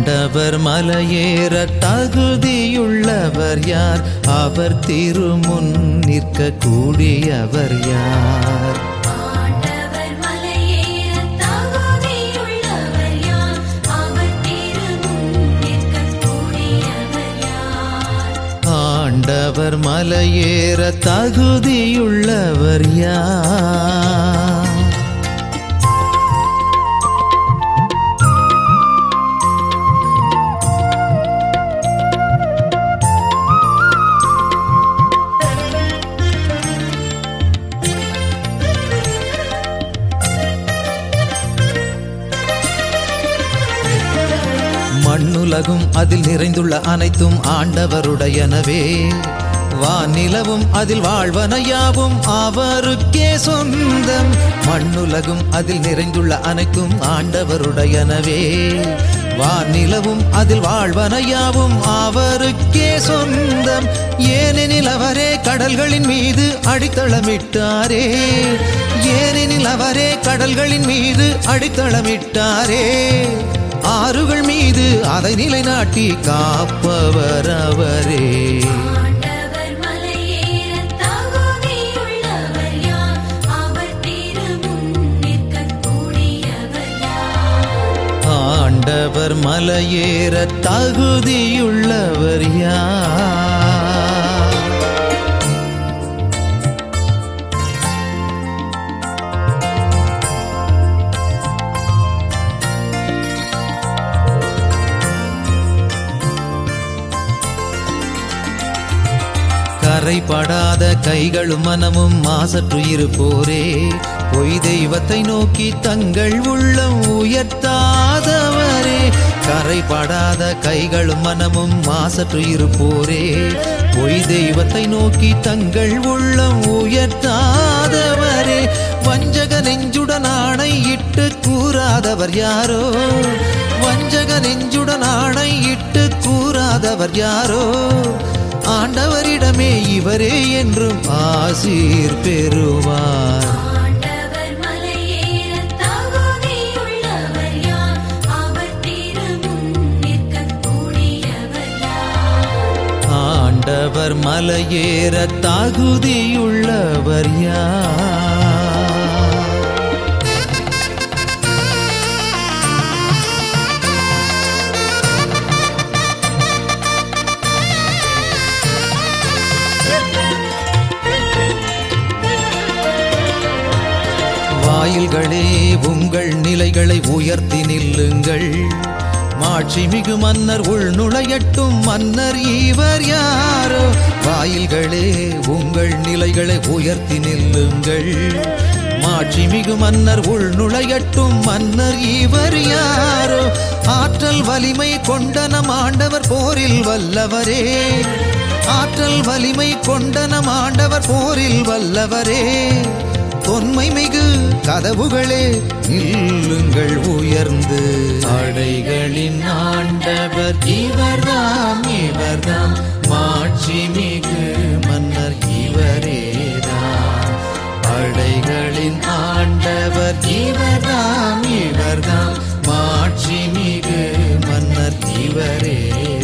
ஆண்டவர் மலையேற தகுதியுள்ளவர் யார்? அவர் திருமுன் நிற்க கூடியவர் யார்? ஆண்டவர் மலையேற தகுதியுள்ளவர் யார்? அவர் திருமுன் நிற்க கூடியவர் யார்? ஆண்டவர் மலையேற தகுதியுள்ளவர் யார்? மண்ணுலகும் அதில் நிறைந்துள்ள அனைத்தும் ஆண்டவருடையனவே. வானிலவும் அதில் வாழ்வனையாவும் அவருக்கே சொந்தம். மண்ணுலகும் அதில் நிறைந்துள்ள அனைத்தும் ஆண்டவருடையனவே. வானிலவும் அதில் வாழ்வனையாவும் அவருக்கே சொந்தம். ஏனெனில் அவரே கடல்களின் மீது அடித்தளமிட்டாரே. ஏனெனில் அவரே கடல்களின் மீது அடித்தளமிட்டாரே. ஆறுகள் மீது அதை நிலைநாட்டி காப்பவர் அவரே. ஆண்டவர் மலையேற தகுதியுள்ளவர் யார்? அவர் திருமுன் நிற்க கூடியவர் யார்? ஆண்டவர் மலையேற தகுதியுள்ளவர் யார்? கரைபடாத கைகளும் மனமும் மாசற்று இருப்போரே. பொய் தெய்வத்தை நோக்கி தங்கள் உள்ளம் உயர்த்தாதவரே. கரைபடாத கைகளும் மனமும் மாசற்று இருப்போரே. பொய் தெய்வத்தை நோக்கி தங்கள் உள்ளம் உயர்த்தாதவரே. வஞ்சக நெஞ்சுடன் ஆணையிட்டு கூறாதவர் யாரோ? வஞ்சக நெஞ்சுடன் ஆணையிட்டு கூறாதவர் யாரோ? ஆண்டவரிடமே இவரே என்றும் ஆசீர் பெறுவார். ஆண்டவர் மலையேற தகுதியுள்ளவர் யார்? அவர் திருமுன் நிற்க கூடியவர் யார்? ஆண்டவர் மலையேற தகுதியுள்ளவர் யார்? வாயில்களே, உங்கள் நிலைகளை உயர்த்தி நில்லுங்கள். மாட்சிமிகு மன்னர் உள் நுழையட்டும். மன்னர் இவர் யாரோ? வாயில்களே, உங்கள் நிலைகளை உயர்த்தி நில்லுங்கள். மாட்சிமிகு மன்னர் உள் நுழையட்டும். மன்னர் இவர் யாரோ? ஆற்றல் வலிமை கொண்ட நம் ஆண்டவர் போரில் வல்லவரே. ஆற்றல் வலிமை கொண்ட நம் ஆண்டவர் போரில் வல்லவரே. தொன்மை மிகு கதவுகளே, நில்லுங்கள் உயர்ந்து. படைகளின் ஆண்டவர் இவர்தாம், இவர்தாம். மாட்சிமிகு மன்னர் இவரேதான். படைகளின் ஆண்டவர் இவர்தாம், இவர்தாம். மாட்சிமிகு மன்னர் இவரே.